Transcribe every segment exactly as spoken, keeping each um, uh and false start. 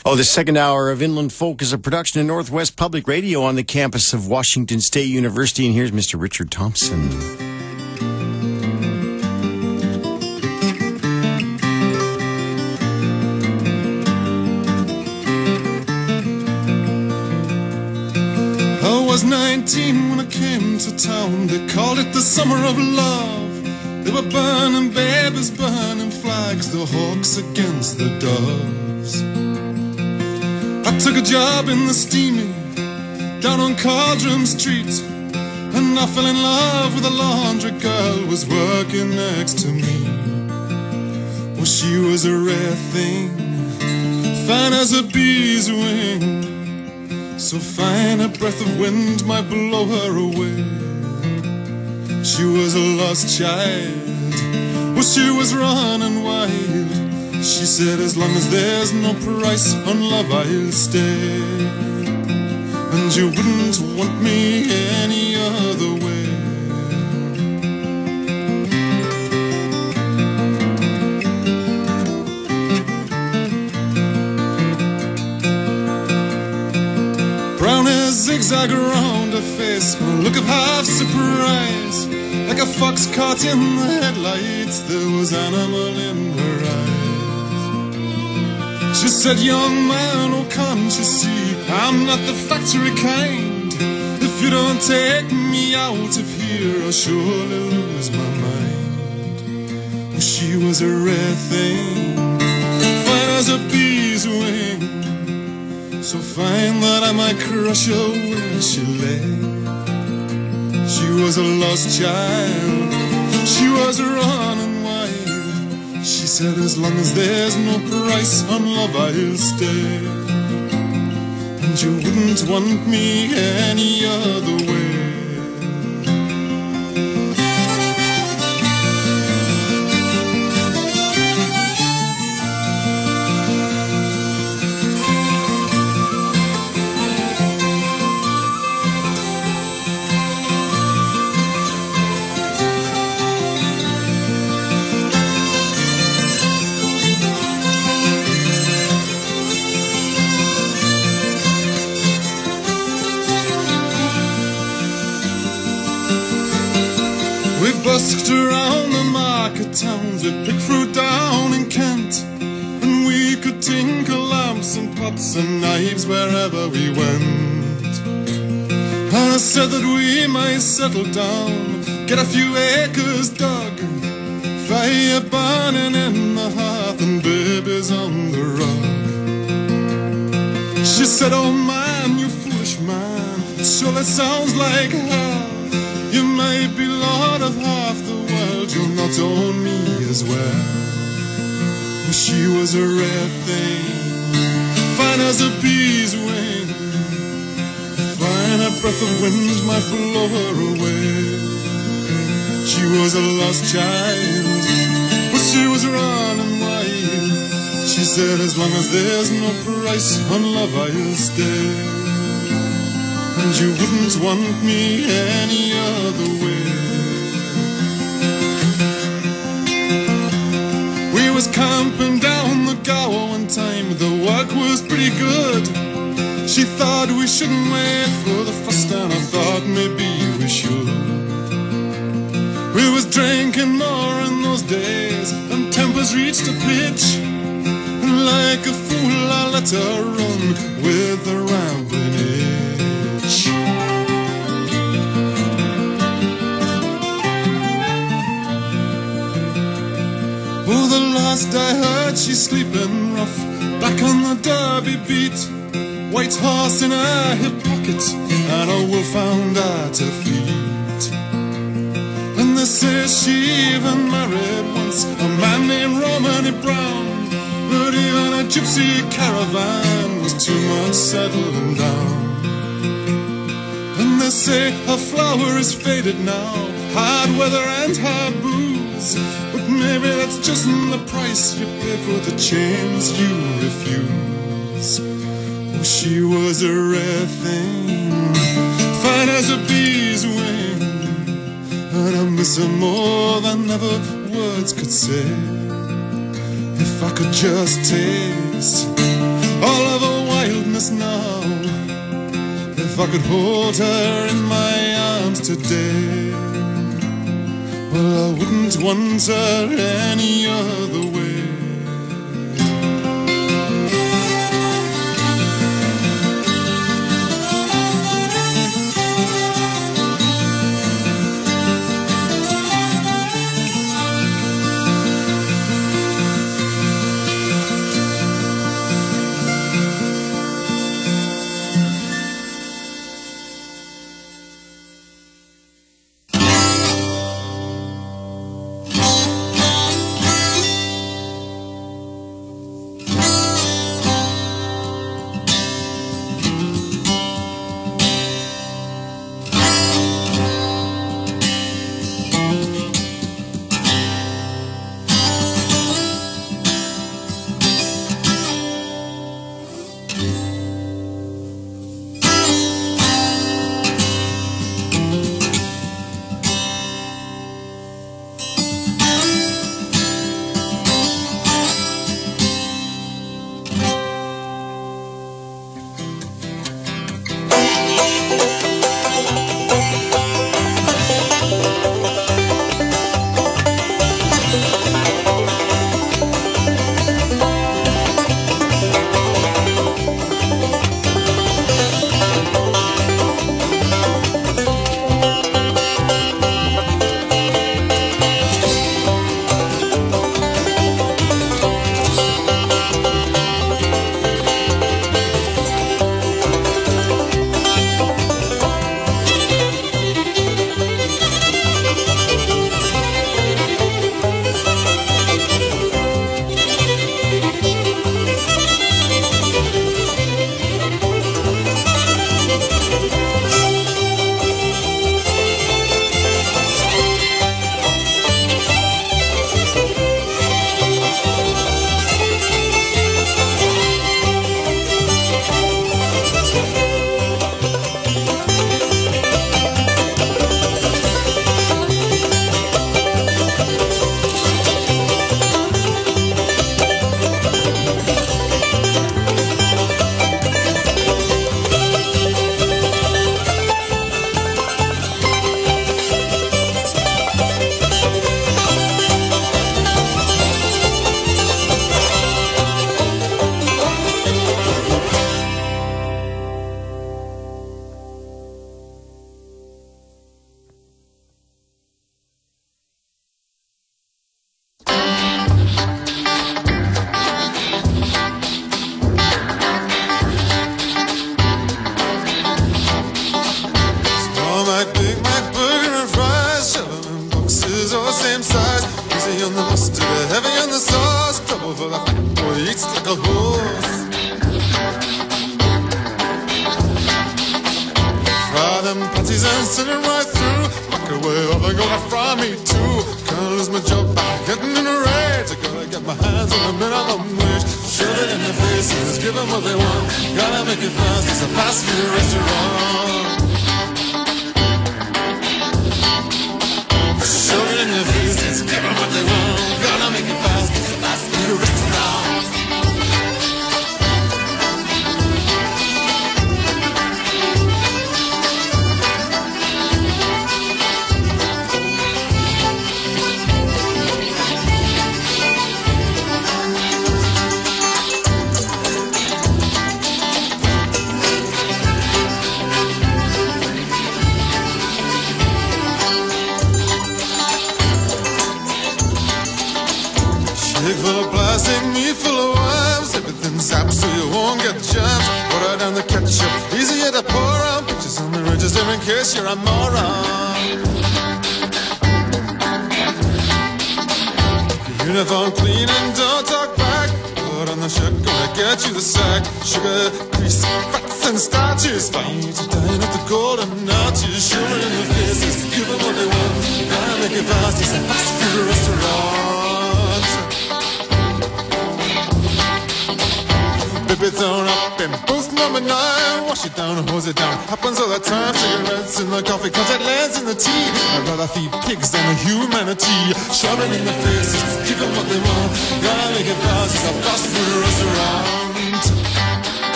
Oh, the second hour of Inland Folk is a production of Northwest Public Radio on the campus of Washington State University. And here's Mister Richard Thompson. I was nineteen when I came to town. They called it the summer of love. They were burning babies, burning flags, the hawks against the doves. I took a job in the steaming down on Caldrum Street, and I fell in love with a laundry girl who was working next to me. Well, she was a rare thing, fine as a bee's wing, so fine a breath of wind might blow her away. She was a lost child, well, she was running wild. She said, as long as there's no price on love, I'll stay. And you wouldn't want me any other way. Brown hair zigzag around her face, a look of half surprise, like a fox caught in the headlights. There was animal in her eyes. She said, young man, oh can't you see, I'm not the factory kind. If you don't take me out of here, I'll surely lose my mind. Well, she was a rare thing, fine as a bee's wing, so fine that I might crush her where she lay. She was a lost child, she was running wild. She said, as long as there's no price on love, I'll stay. And you wouldn't want me any other way. We busked around the market towns, we picked fruit down in Kent, and we could tinkle lamps and pots and knives wherever we went. I said that we might settle down, get a few acres dug, fire burning in the hearth and babies on the rug. She said, oh man, you foolish man, it surely sounds like hell. You may be lord of half the world, you'll not own me as well. Well, she was a rare thing, fine as a bee's wing, fine a breath of wind might blow her away. She was a lost child, but she was running wild. She said, as long as there's no price on love, I'll stay. And you wouldn't want me any other way. We was camping down the Gower one time, the work was pretty good. She thought we shouldn't wait for the frost, and I thought maybe we should. We was drinking more in those days, and tempers reached a pitch, and like a fool I let her run with the rambling itch. Oh, the last I heard, she's sleeping rough, back on the Derby beat, white horse in her hip pocket, and a wolfhound at her feet. And they say she even married once a man named Romany Brown, but even a gypsy caravan was too much settling down. And they say her flower is faded now, hard weather and hard booze, but maybe that's just the price you pay for the chains you refuse. Oh, she was a rare thing, fine as a bee's wing, and I miss her more than ever words could say. If I could just taste all of us now. If I could hold her in my arms today, well, I wouldn't want her any other way.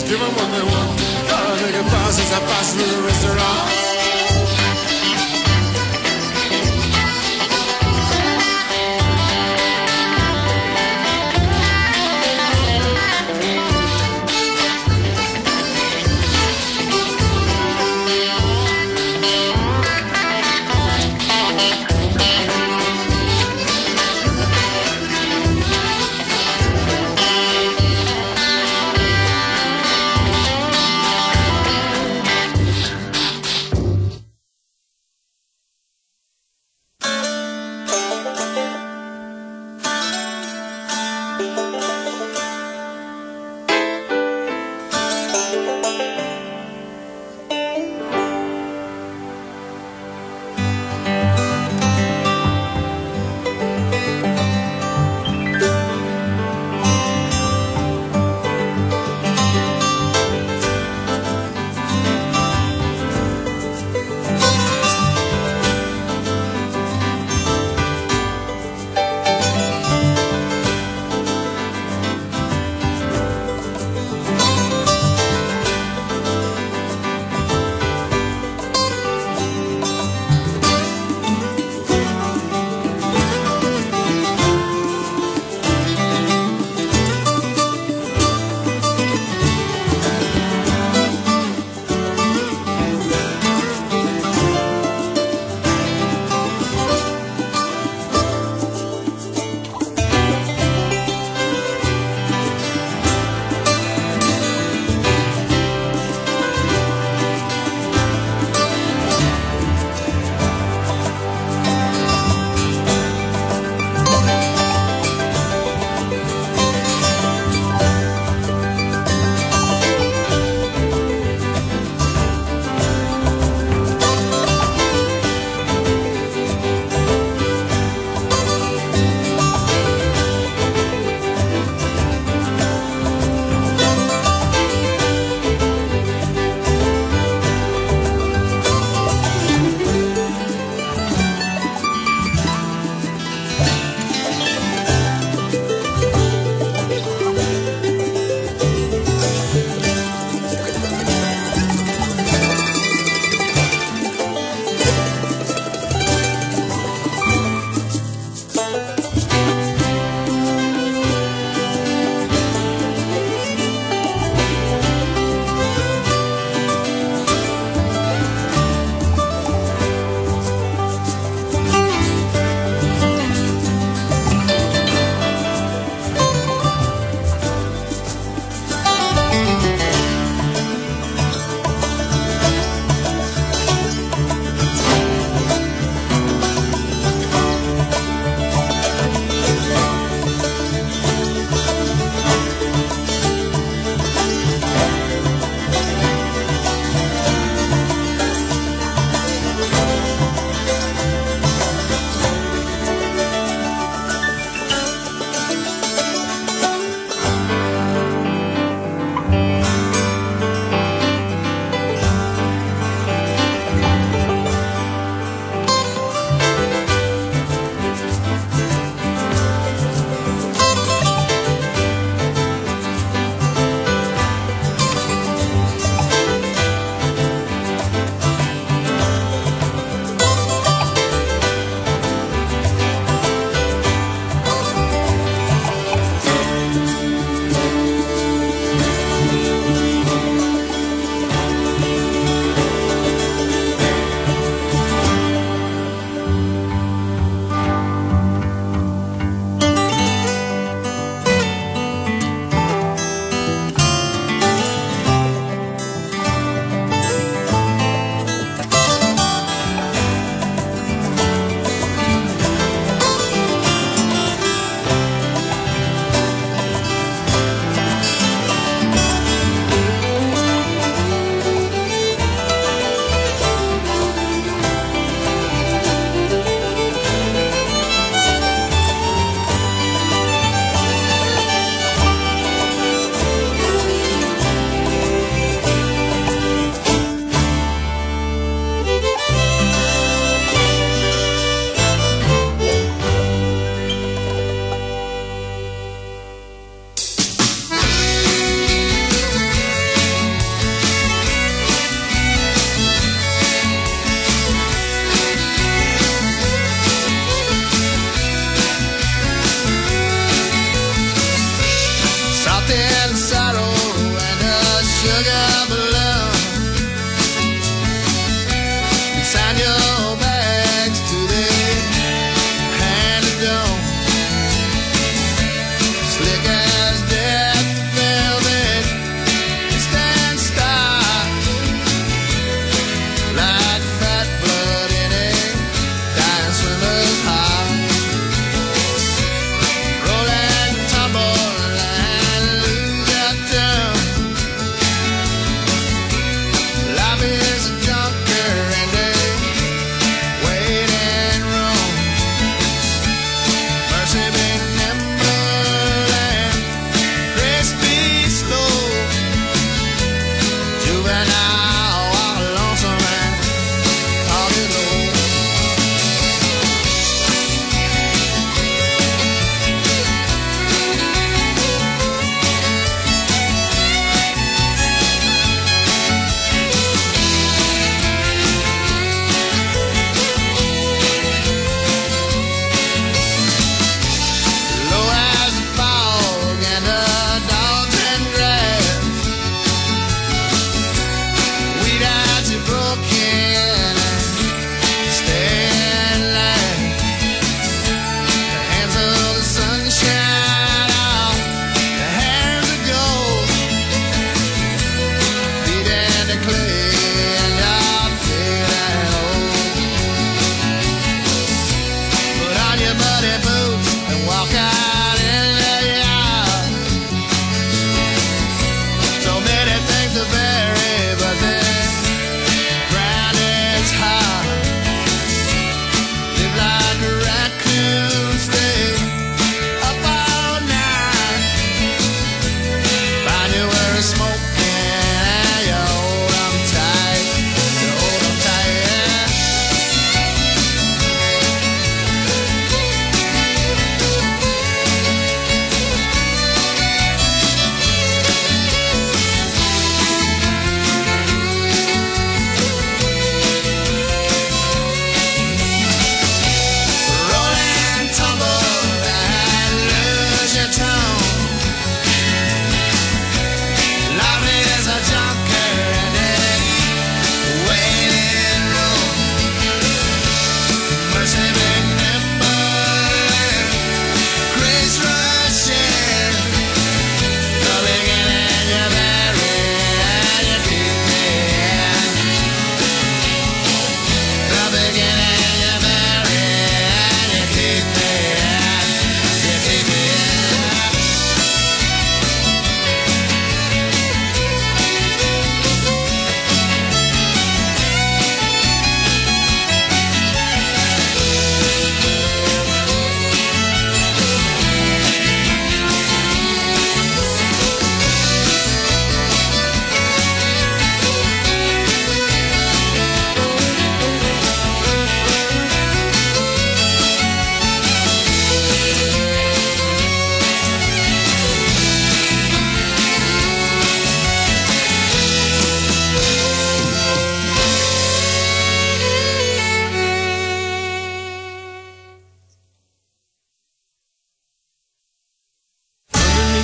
give them what they want. Gotta make it fast as I pass through the restaurant.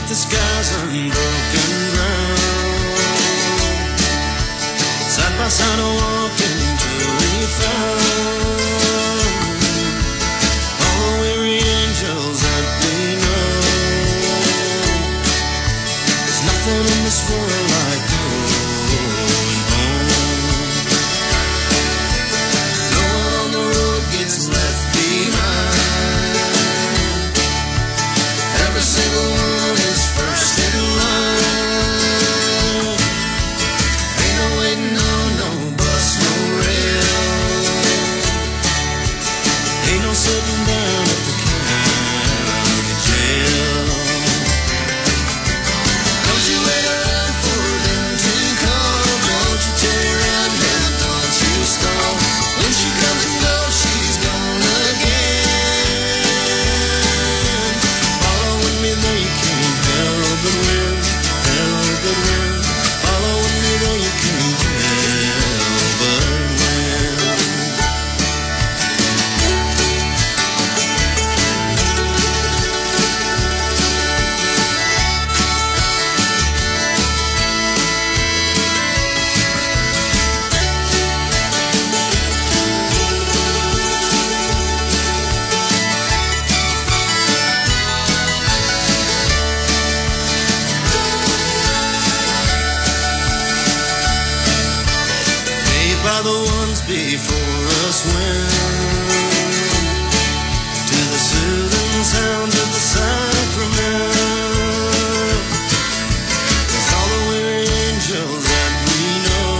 Underneath the sky's unbroken ground, side by side a walking till we found all the weary angels that we know. There's nothing in this world like going home. No one on the road gets left behind. Every single one is first in line. Ain't no waiting on no bus, no rail. Ain't no sitting down at the county jail. Don't you wait around for them to come. Don't you tear around left, don't you stall. When she comes and goes, she's gone again. Following me, they can't help but win, help but win. Following me, they can't help but win. Made by the ones before us went to the soothing sounds of the sacrament. With all the weary angels that we know,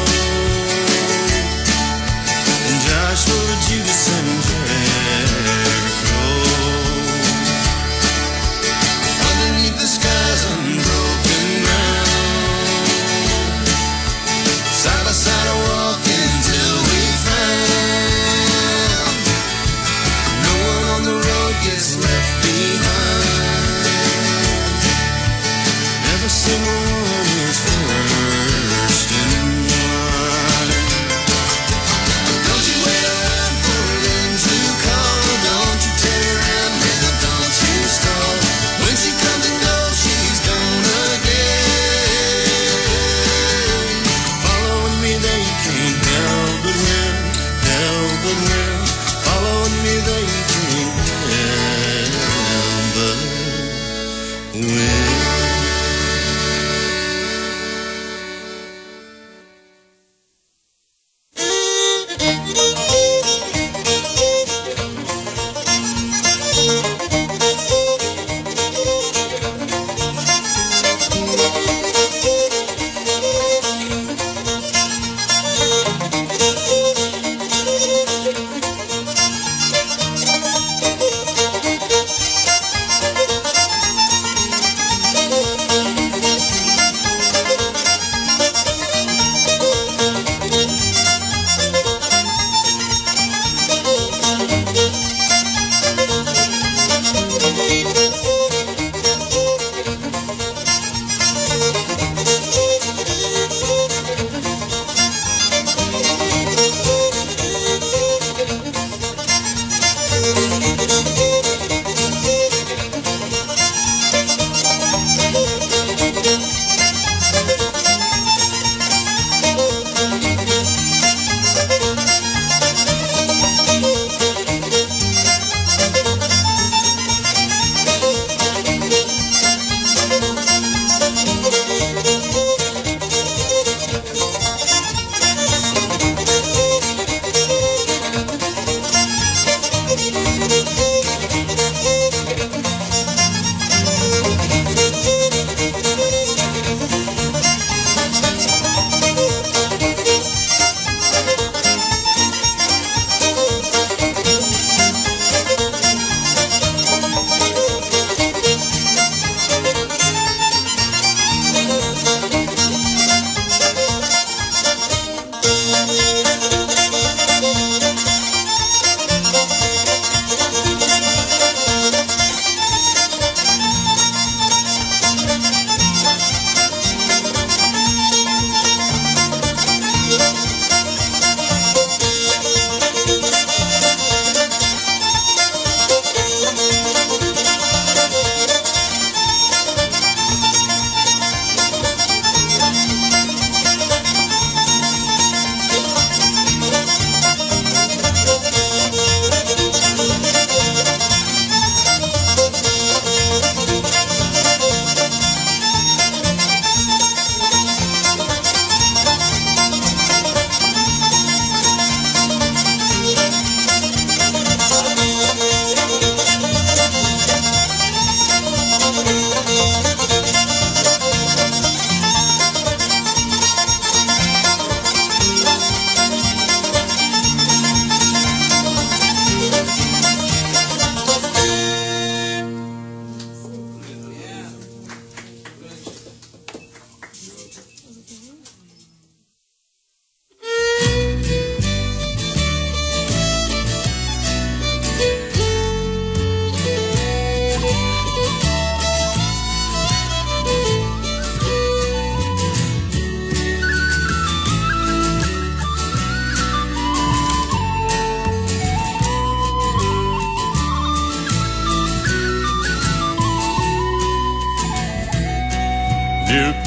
and Joshua, Judas, and Jericho. Underneath the sky's unbroken ground, side by side a walking till we find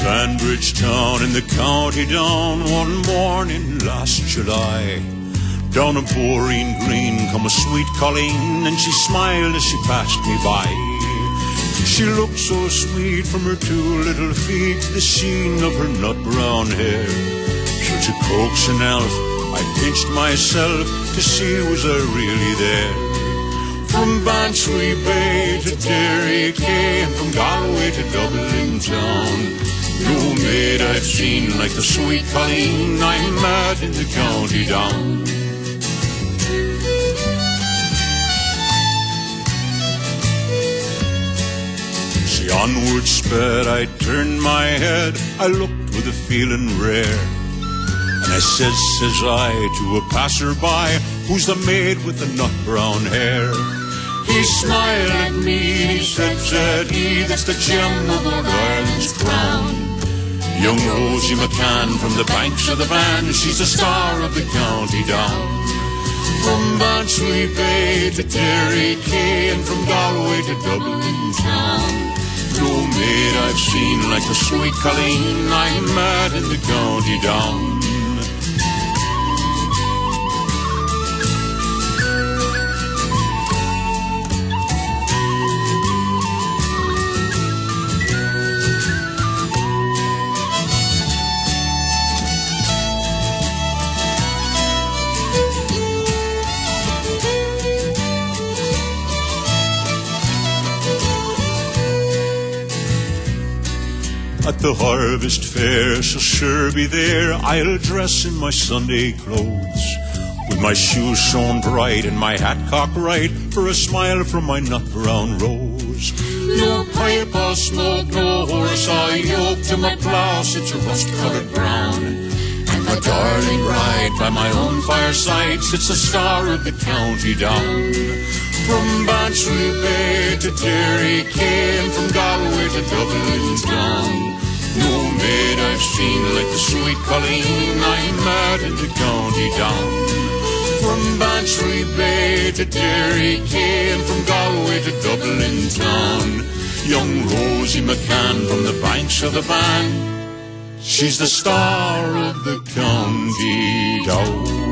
Banbridge town in the county down one morning last July. Down a Boreen Green come a sweet Colleen, and she smiled as she passed me by. She looked so sweet from her two little feet to the sheen of her nut brown hair. Such a coaxing elf, I pinched myself to see was I really there. From Bantry Bay to Derry Quay, and from Galway to Dublin town, no maid I've seen like the sweet Colleen. I'm mad in the county down. She onward sped, I turned my head, I looked with a feeling rare. And I says, says I, to a passer-by, who's the maid with the nut brown hair? He smiled at me, he said, said he, that's the gem of Old Ireland's crown. Young Rosie McCann from the banks of the Van, she's the star of the county down. From Bantry Bay to Derry Quay, and from Galway to Dublin town, no maid I've seen like the sweet Colleen. I'm mad in the county down. At the harvest fair, she'll sure be there. I'll dress in my Sunday clothes, with my shoes sewn bright and my hat cocked right, for a smile from my nut brown rose. No pipe I'll smoke, no horse I'll yoke, to my blouse it's a rust-coloured brown. And my darling bride by my own fireside sits the star of the county down. From Bantry Bay to Derry Quay, and from Galway to Dublin town, no maid I've seen like the sweet Colleen. I'm mad in the county down. From Bantry Bay to Derry Quay, and from Galway to Dublin town, young Rosie McCann from the banks of the Van, she's the star of the county down.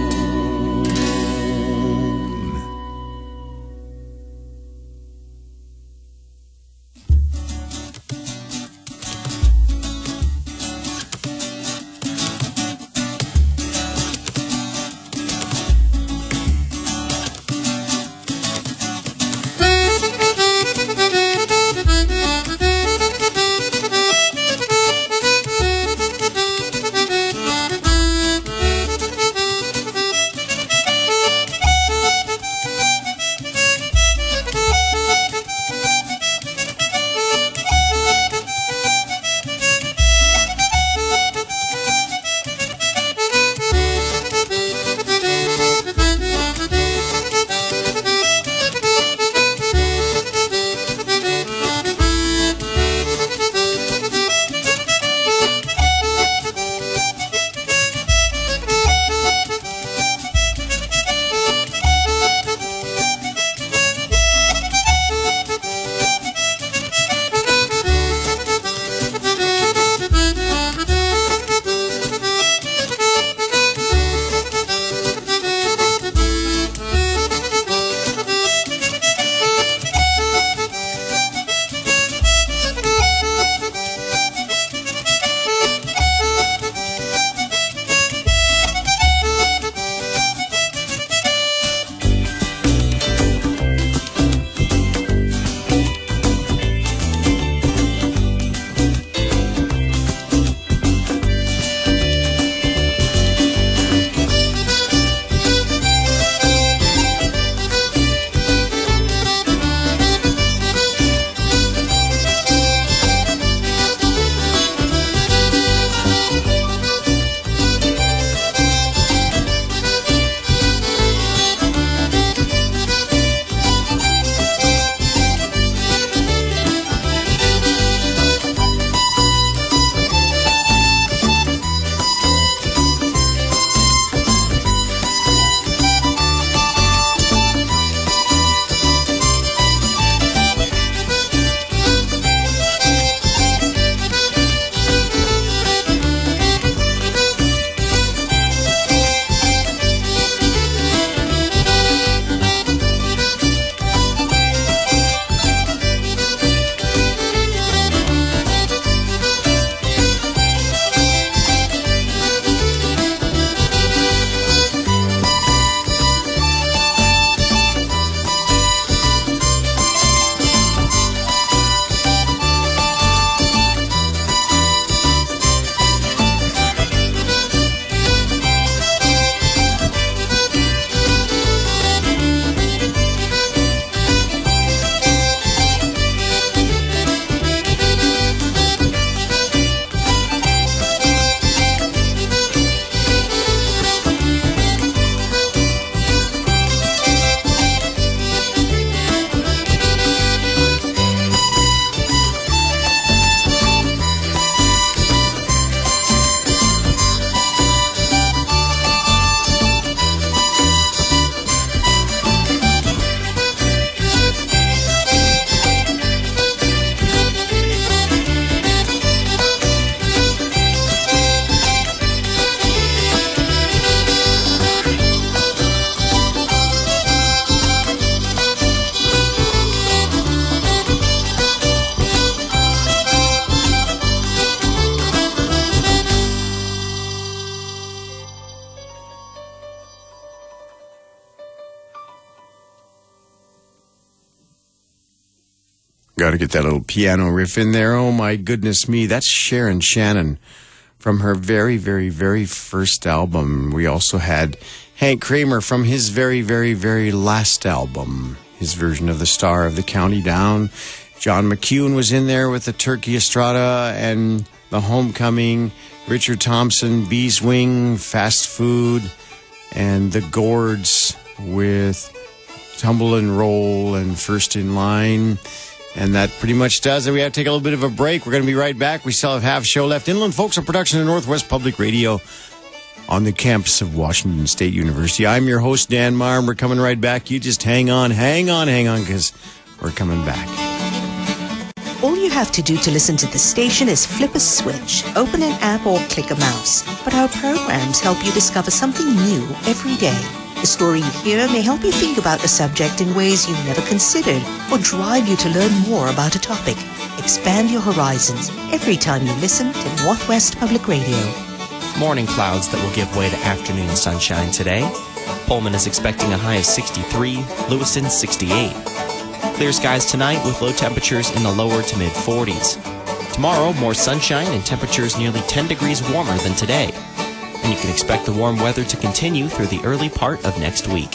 got to get that little piano riff in there. Oh, my goodness me. That's Sharon Shannon from her very, very, very first album. We also had Hank Kramer from his very, very, very last album, his version of The Star of the County Down. John McEwen was in there with the Turkey Estrada and The Homecoming. Richard Thompson, Bees Wing, Fast Food, and The Gourds with Tumble and Roll and First in Line. And that pretty much does it. We have to take a little bit of a break. We're going to be right back. We still have half show left. Inland Folks, a production of Northwest Public Radio on the campus of Washington State University. I'm your host, Dan Marr, and we're coming right back. You just hang on, hang on, hang on, because we're coming back. All you have to do to listen to the station is flip a switch, open an app, or click a mouse. But our programs help you discover something new every day. The story you hear may help you think about the subject in ways you've never considered, or drive you to learn more about a topic. Expand your horizons every time you listen to Northwest Public Radio. Morning clouds that will give way to afternoon sunshine today. Pullman is expecting a high of sixty-three, Lewiston sixty-eight. Clear skies tonight with low temperatures in the lower to mid forties. Tomorrow, more sunshine and temperatures nearly ten degrees warmer than today. And you can expect the warm weather to continue through the early part of next week.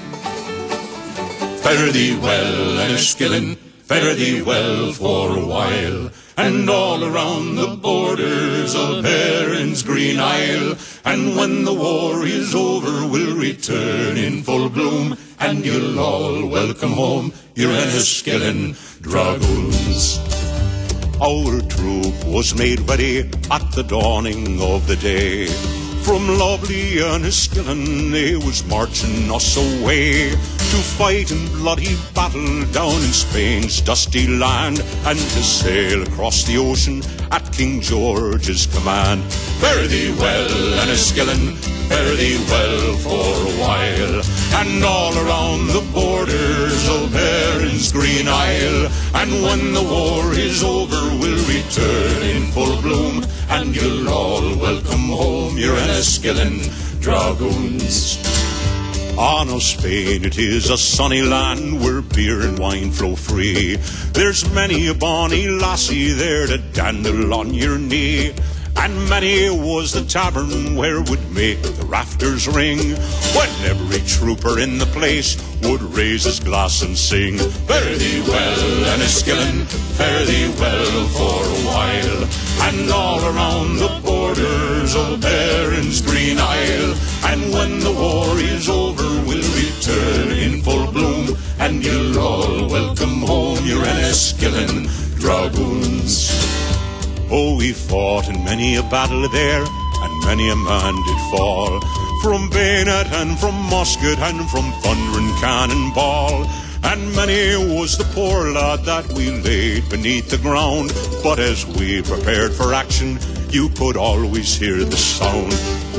Fare thee well, Enniskillen, fare thee well for a while, and all around the borders of Erin's green isle. And when the war is over, we'll return in full bloom, and you'll all welcome home your Enniskillen dragoons. Our troop was made ready at the dawning of the day. From lovely Enniskillen they was marching us away to fight in bloody battle down in Spain's dusty land, and to sail across the ocean at King George's command. Fare thee well, Enniskillen, fare thee well for a while, and all around the borders of Erin's green isle. And when the war is over, we'll return in full bloom, and you'll all welcome home your Enniskillen dragoons. On oh, Spain, it is a sunny land where beer and wine flow free. There's many a bonny lassie there to dandle on your knee, and many was the tavern where would make the rafters ring, when every trooper in the place would raise his glass and sing. Fare thee well, Enniskillen, fare thee well for a while, and all around the borders of Erin's green isle. And when the war is over, we'll return in full bloom, and you'll all welcome home your Enniskillen dragoons. Oh, we fought in many a battle there, and many a man did fall, from bayonet and from musket and from thundering cannonball. And many was the poor lad that we laid beneath the ground, but as we prepared for action, you could always hear the sound.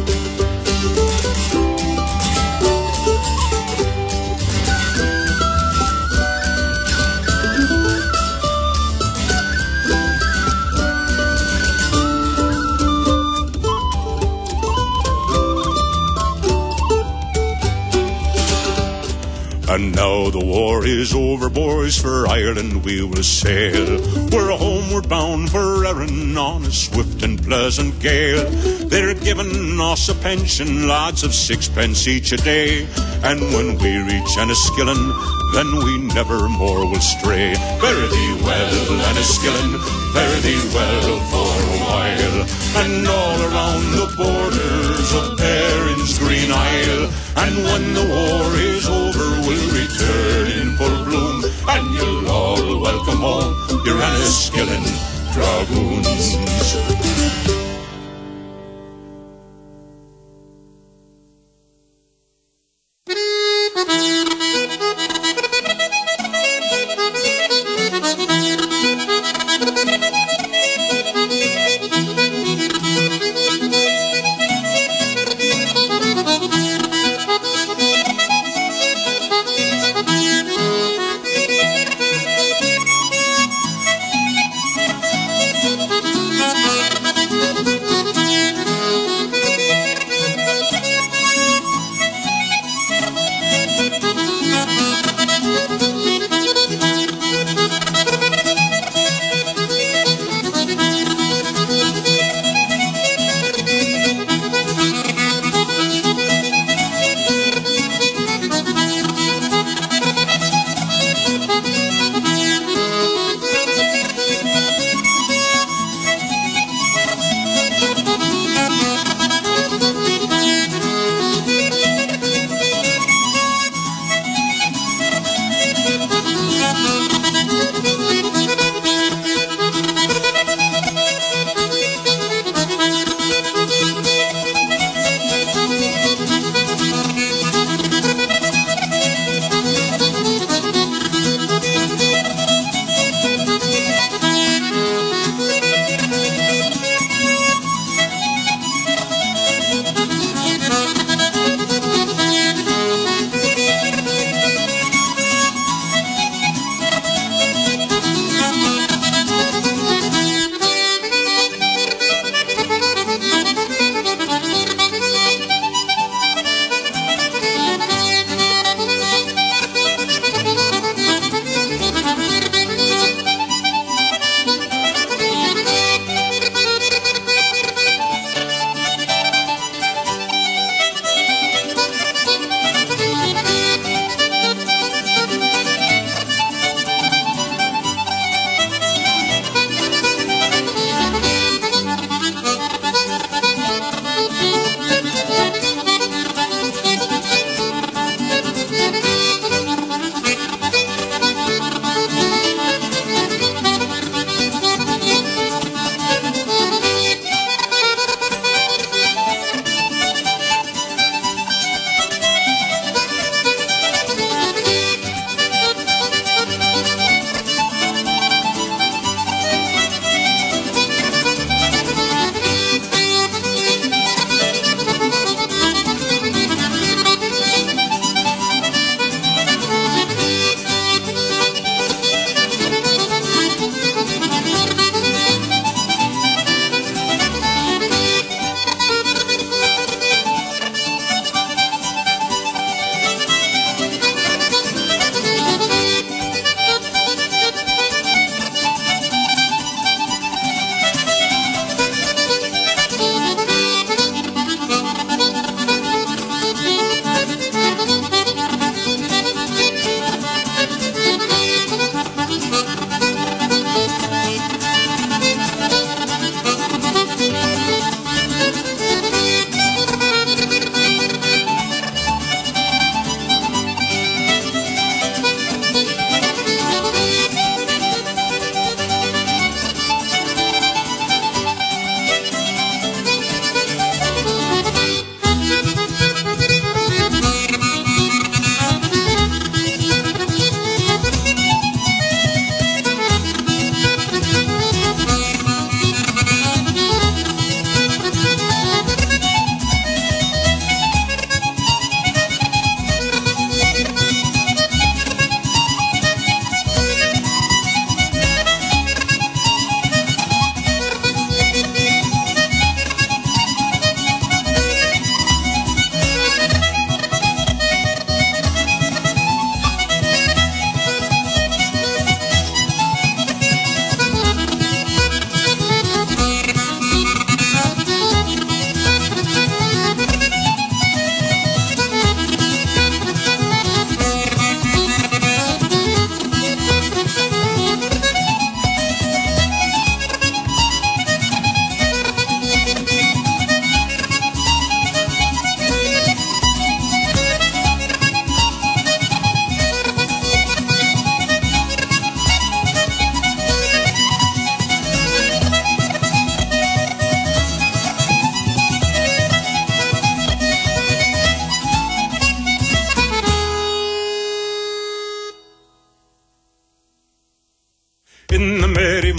And now the war is over, boys, for Ireland we will sail. We're homeward bound for Erin on a swift and pleasant gale. They're giving us a pension, lads, of sixpence each a day, and when we reach Enniskillen, then we never more will stray. Fare thee well, Enniskillen, fare thee well for a while, and all around the borders of Erin's green isle. And when the war is over, we'll return in full bloom, and you'll all welcome home your Enniskillen dragoons.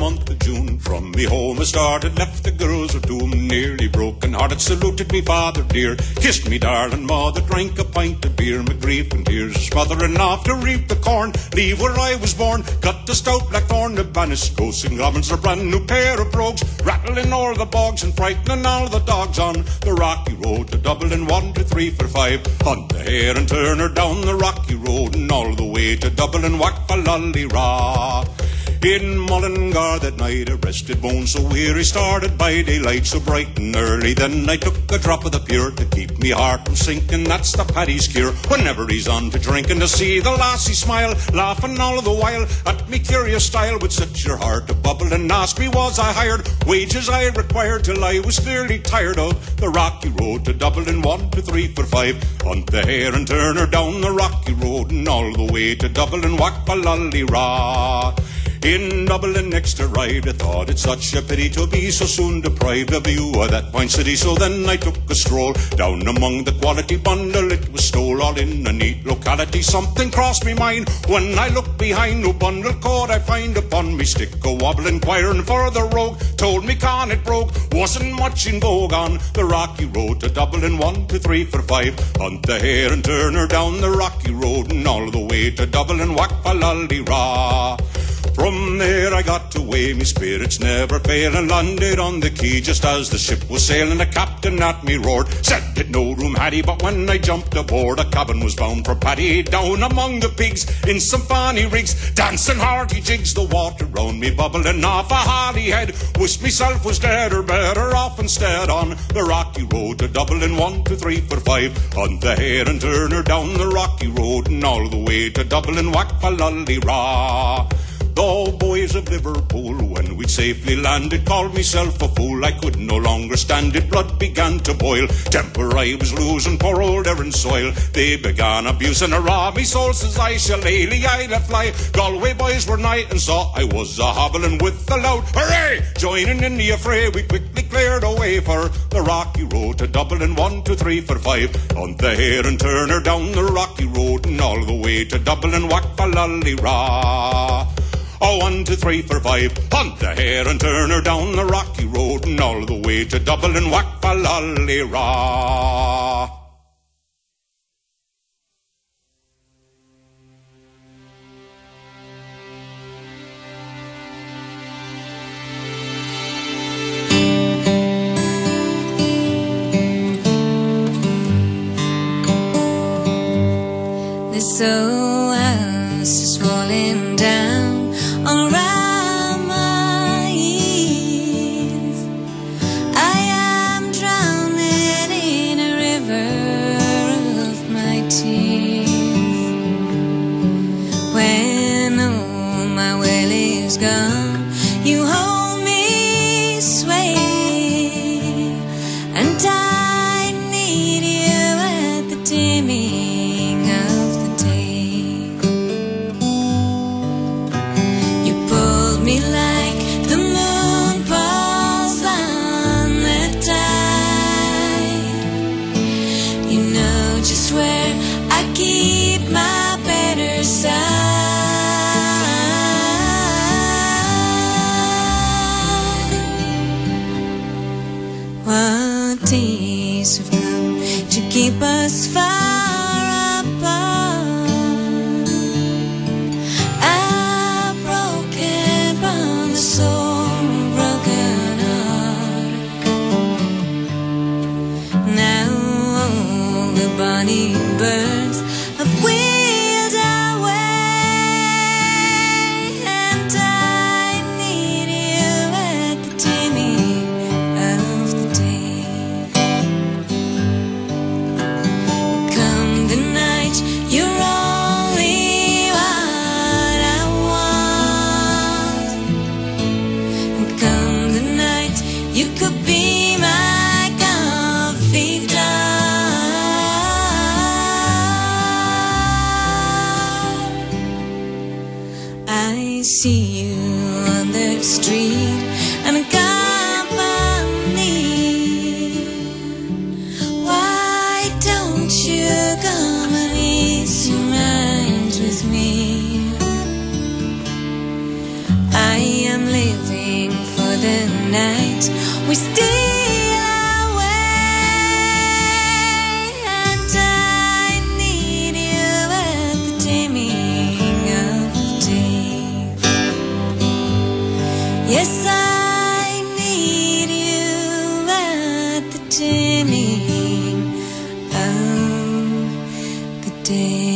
month of June. From me home I started, left the girls of doom, nearly broken hearted, saluted me father dear, kissed me darling mother, drank a pint of beer, my grief and tears smothering off to reap the corn, leave where I was born, cut the stout blackthorn, the banished ghosts and goblins, a brand new pair of brogues, rattling all the bogs and frightening all the dogs on the rocky road to Dublin, one, two, three, four, five, hunt the hare and turn her down the rocky road, and all the way to Dublin, whack for lolly-ra. In Mullingar that night I rested bones so weary, started by daylight so bright and early. Then I took a drop of the pure to keep me heart from sinking. That's the Paddy's cure whenever he's on to drinking. To see the lassie smile, laughing all the while at me curious style, would set your heart to bubble and ask me was I hired. Wages I required till I was clearly tired of the rocky road to Dublin, one, two, three, four, five. Hunt the hare and turn her down the rocky road, and all the way to Dublin, whack a lolly-ra. In Dublin next arrived, I thought it such a pity to be so soon deprived of view of that fine city. So then I took a stroll down among the quality bundle. It was stole all in a neat locality. Something crossed me mind when I looked behind. No bundle could I find upon me stick a wobble, inquiring for the rogue. Told me con it broke, wasn't much in vogue on the rocky road to Dublin, one, two, three, four, five. Hunt the hare and turn her down the rocky road, and all the way to Dublin, whack a lolly-ra. From there I got away, me spirits never fail, and landed on the quay just as the ship was sailing. The captain at me roared, said that no room had he, but when I jumped aboard, a cabin was bound for Paddy. Down among the pigs in some fanny rigs, dancing hearty jigs, the water round me bubbling off a holly head. Wished myself was dead or better off instead on the rocky road to Dublin, one, two, three, four, five. Hunt the hare and turn her down the rocky road, and all the way to Dublin, whack a lolly-ra. The boys of Liverpool, when we'd safely landed, called myself a fool. I could no longer stand it, blood began to boil. Temper I was losing, poor old Erin soil. They began abusing a raw. Me soul says I shall ailey, I let fly. Galway boys were nigh and saw I was a hobbling with a loud hooray. Joining in the affray, we quickly cleared away for the rocky road to Dublin, one, two, three, four, five. Hunt the hare and turn her down the rocky road, and all the way to Dublin, whack a lolly-ra. Oh, one, two, three, four, five. Hunt the hare and turn her down the rocky road, and all the way to Dublin, whack a lolly-ra. This old house is falling down around my ears. I am drowning in a river of my tears. When all my will is gone, you hold me sway, and I need you at the dimming of the day. Me like the moon falls on the tide. You know just where I keep my better side. What days have come to keep us far apart? Bonnie birds have wheeled away, and I need you at the dimming of the day. Come the night, you're only what I want. And come the night, you could be my confidant. I see you on the street and company. Why don't you come and ease your mind with me? I am living night we steal away, and I need you at the dimming of the day. Yes, I need you at the dimming of the day.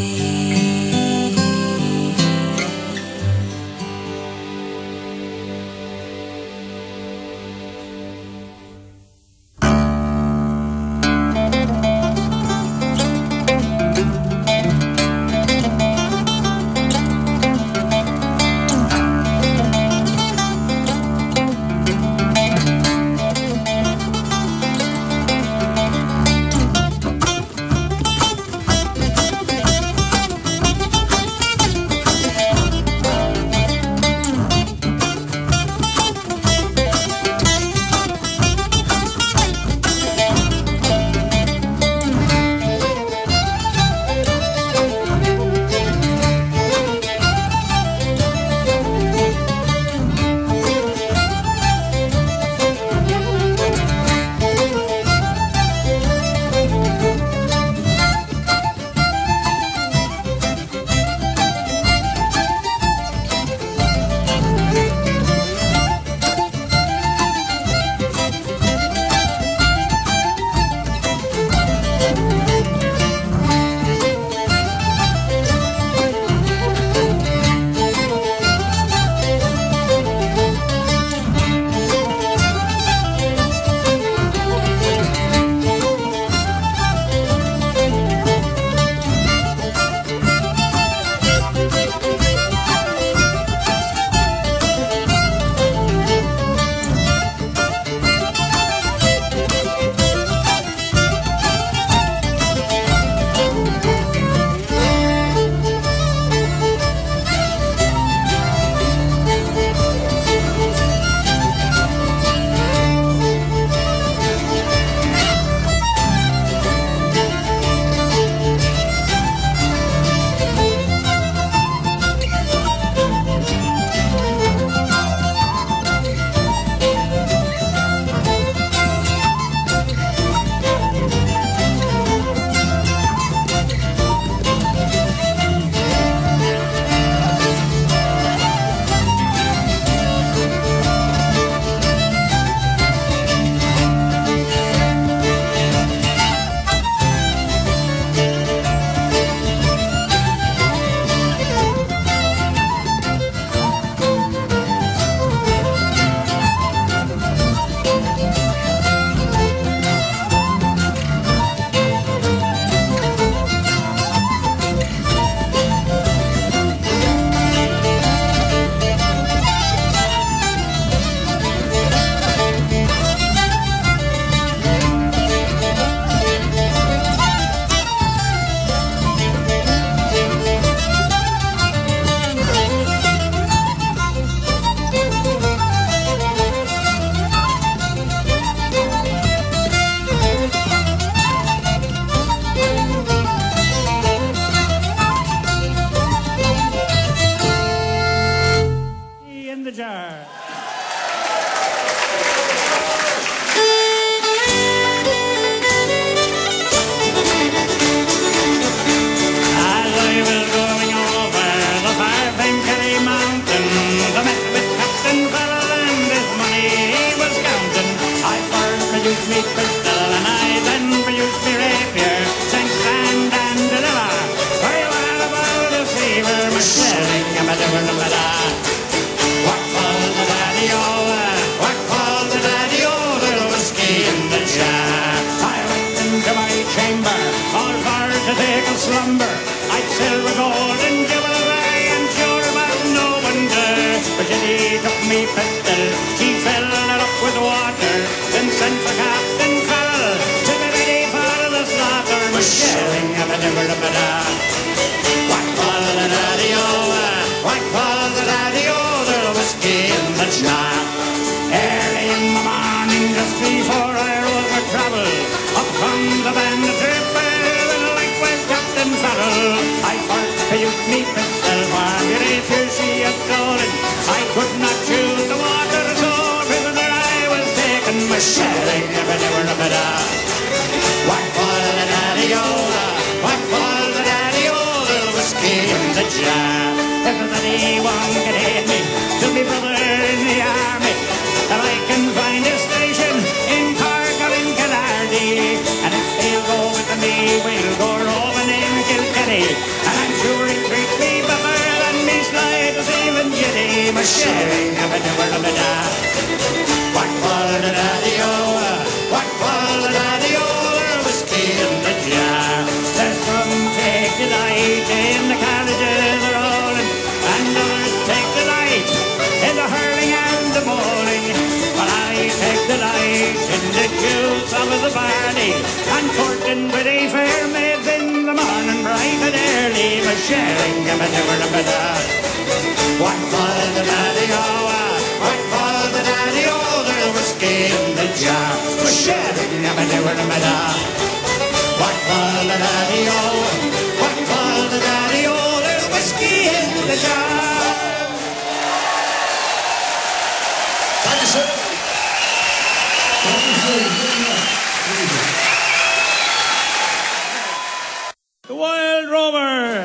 slumber. I'd silver, gold, and jewels I am sure about no wonder. But Jenny took me pistol, she filled it up with water, then sent for Captain Fat. anyone can hate me, to be brother in the army. If I can find a station in Cork or in Killarney, and if they'll go with me, we'll go roving in Kilkenny. And I'm sure he'll treat me better than me slide was even Jenny. My sharing of a never of a da. What for the daddy-o, what for the daddy-o, there was whiskey in the jar. There's some take delight in the carriages rolling, and others take delight in the hurling and the bowling. But I take delight in the juice of the barley, and courting with a fair maid in the morning bright and early. My sharing of a never of a da. What for the daddy-o, what for the daddy-o, there was whiskey in the jar. My sharing of a never of a da. What for the daddy-o, what for the daddy-o, there's whiskey in the jar. Thank you, sir. The Wild Rover.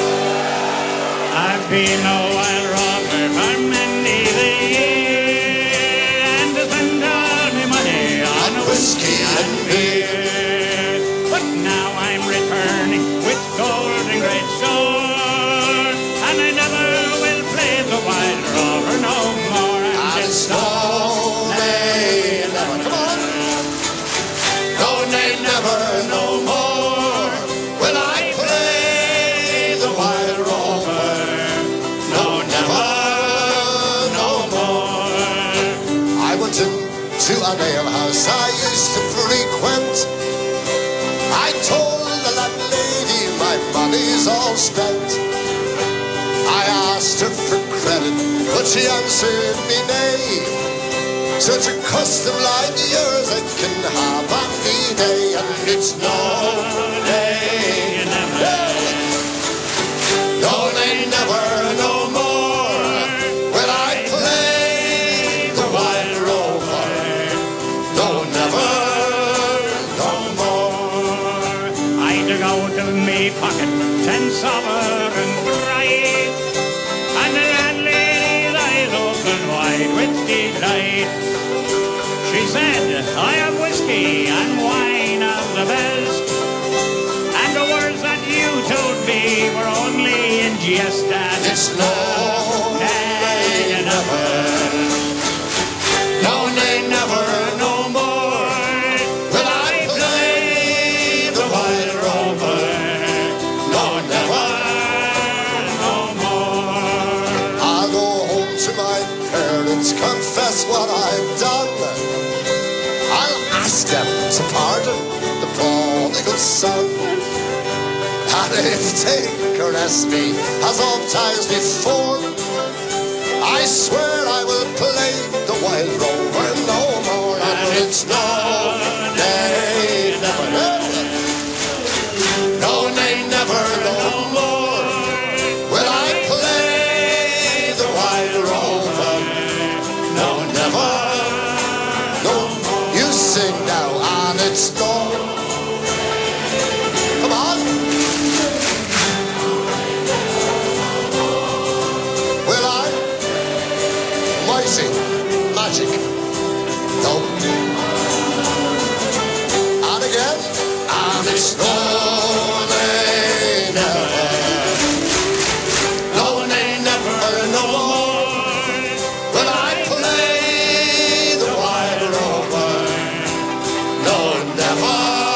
I've been a wild rover for many the year, and to spend all my money on Whiskey and beer. But now I'm returning with gold and great store, and I never will play the Wild Rover no more. I'm just no, they never, come on. No, they never, no more. Will I play the Wild Rover? No, never, no more. I went into an alehouse I used to frequent. I told the landlady my money's all spent. I asked her for credit, but she answered me nay. Such a custom like yours I can have any day, and it's no day, never. No, they never, no more. Will I play the Wild Rover? No, never, no more. I took out of me pocket ten sovereign bright, and the landlady's eyes opened wide with delight. She said, I have whiskey and wine of the best, and the words that you told me were only in jest, and It's no day never. No, they never, no more. Will I play the Wild Rover? No, never, no more. I'll go home to my parents, confess what I've done. I'll ask them to pardon the prodigal son. And if they caress me as old times before, I swear I will play the Wild Rover no more. And it's no day, never, never. No, they never, no more. Will I play the Wild Rover? No, never, no more. You sing now, and it's no. Come on. Will I? Mighty magic. No. And again, and it's no, they never. No, they never, no more. Will I play the Wild Rover? No, never,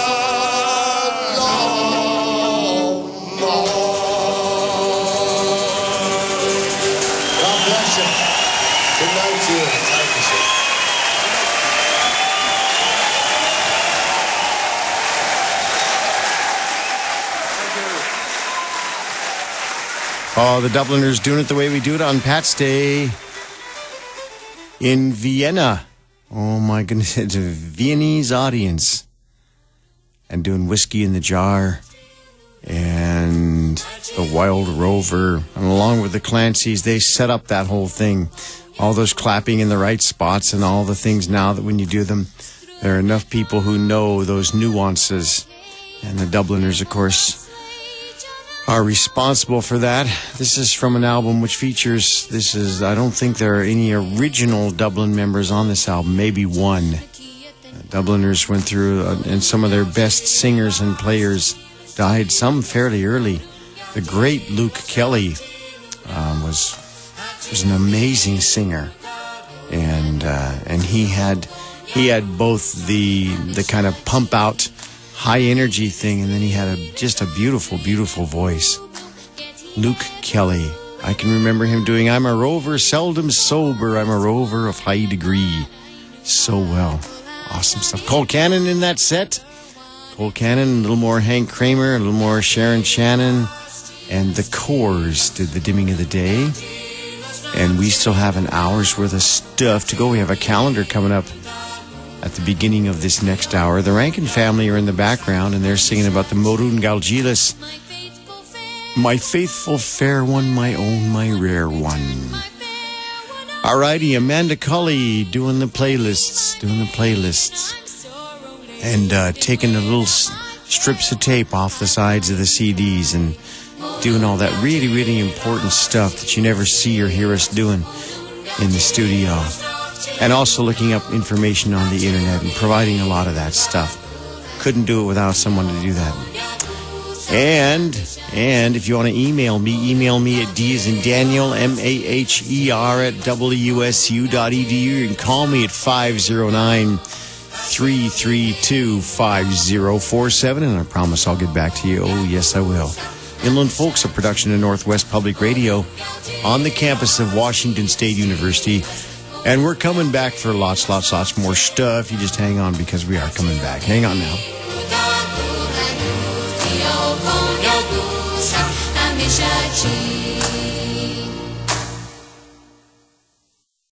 no more. God bless you. Good night to you. Thank you, sir. Oh, the Dubliners doing it the way we do it on Pat's Day in Vienna. Oh my goodness, it's a Viennese audience. And doing Whiskey in the Jar and the Wild Rover. And along with the Clancys, they set up that whole thing. All those clapping in the right spots and all the things now that when you do them, there are enough people who know those nuances. And the Dubliners, of course, are responsible for that. This is from an album which features, this is, I don't think there are any original Dublin members on this album, maybe one. Uh, Dubliners went through, uh, and some of their best singers and players died, some fairly early. The great Luke Kelly um, was was an amazing singer, and uh, and he had he had both the the kind of pump out high energy thing, and then he had a, just a beautiful, beautiful voice. Luke Kelly. I can remember him doing I'm a rover, seldom sober, I'm a rover of high degree. So well. Awesome stuff. Cole Cannon in that set. Cole Cannon, a little more Hank Kramer, a little more Sharon Shannon, and the Coors did the Dimming of the Day. And we still have an hour's worth of stuff to go. We have a calendar coming up at the beginning of this next hour. The Rankin family are in the background, and they're singing about the Morun Galgilis. My faithful fair one, my own, my rare one. Alrighty, Amanda Cully doing the playlists, doing the playlists. And uh, taking the little s- strips of tape off the sides of the C Ds and doing all that really, really important stuff that you never see or hear us doing in the studio. And also looking up information on the internet and providing a lot of that stuff. Couldn't do it without someone to do that. And, and if you want to email me, email me at D as in Daniel, M A H E R at W S U dot E D U. You can call me at five oh nine, three three two, five oh four seven, and I promise I'll get back to you. Oh, yes, I will. Inland Folks, a production of Northwest Public Radio on the campus of Washington State University. And we're coming back for lots, lots, lots more stuff. You just hang on because we are coming back. Hang on now. Io con Augusta, amici.